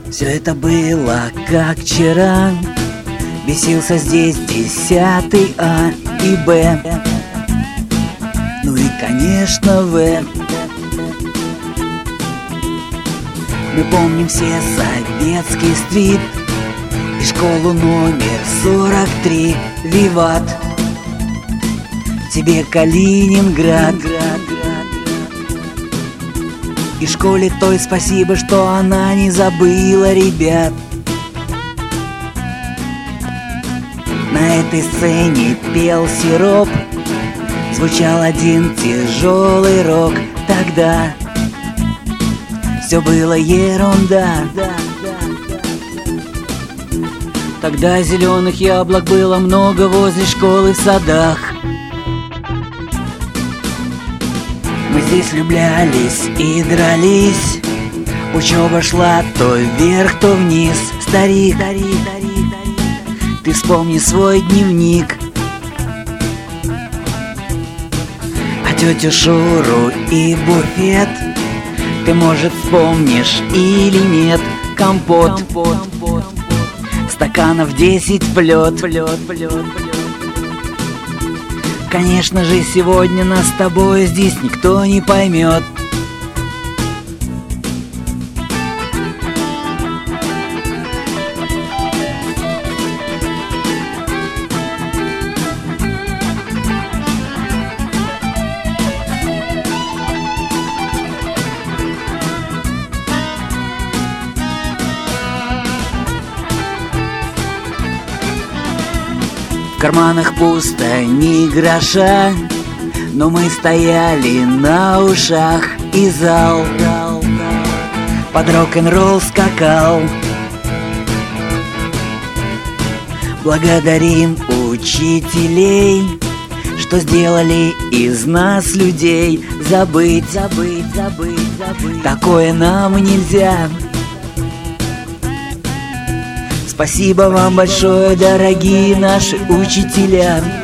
Все это было как вчера. Бесился здесь 10 А и Б, ну и, конечно, В. Мы помним все Советский стрит и школу номер 43. Виват, тебе Калининград. И школе той спасибо, что она не забыла ребят. На этой сцене пел Сироп, звучал один тяжелый рок. Тогда все было ерунда. Тогда зеленых яблок было много возле школы в садах. Мы здесь влюблялись и дрались. Учеба шла то вверх, то вниз. Старик, ты вспомни свой дневник. А тетю Шуру и буфет ты, может, вспомнишь или нет? Компот, стаканов 10 в лед. Конечно же, сегодня нас с тобой здесь никто не поймет. В карманах пусто, ни гроша, но мы стояли на ушах, и зал под рок-н-ролл скакал. Благодарим учителей, что сделали из нас людей. Забыть такое нам нельзя. Спасибо вам большое, дорогие наши учителя.